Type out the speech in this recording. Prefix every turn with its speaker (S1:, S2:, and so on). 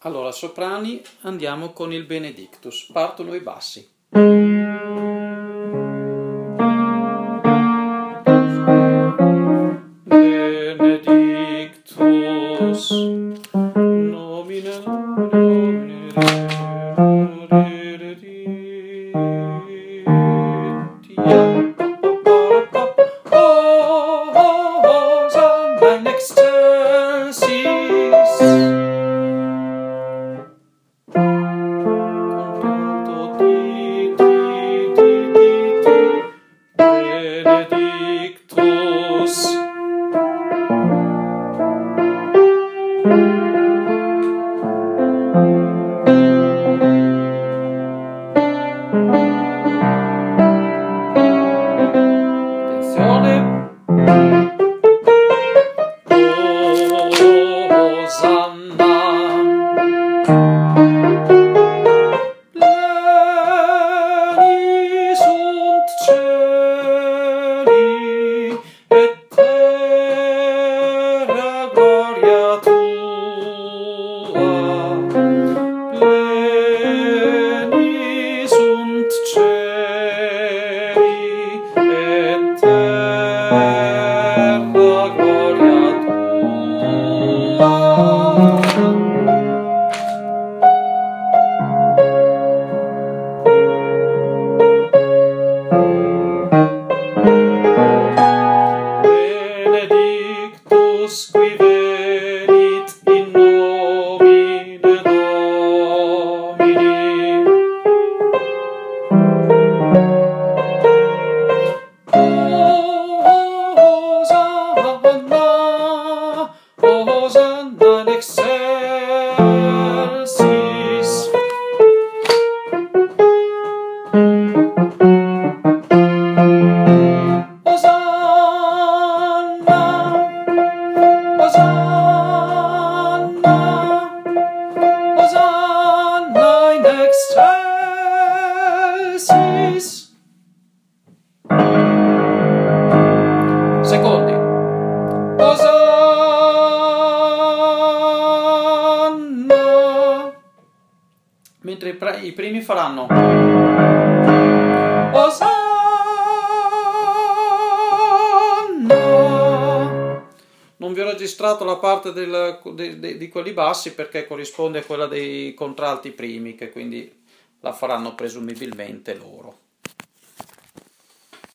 S1: Allora, soprani, andiamo con il Benedictus, partono i bassi. Benedictus, nomine Hosanna in excelsis. Benedictus. Attenzione. Hosanna. Pleni sunt cieli et terra gloria tua. Pleni sunt cieli et terra gloria tua. Benedictus qui venit in nomine Domini. Hosanna, Hosanna in excelsis. Hosanna in excelsis. Secondi. Hosanna. Mentre i primi faranno Hosanna. Non vi ho registrato la parte di quelli bassi perché corrisponde a quella dei contralti primi, che quindi la faranno presumibilmente loro.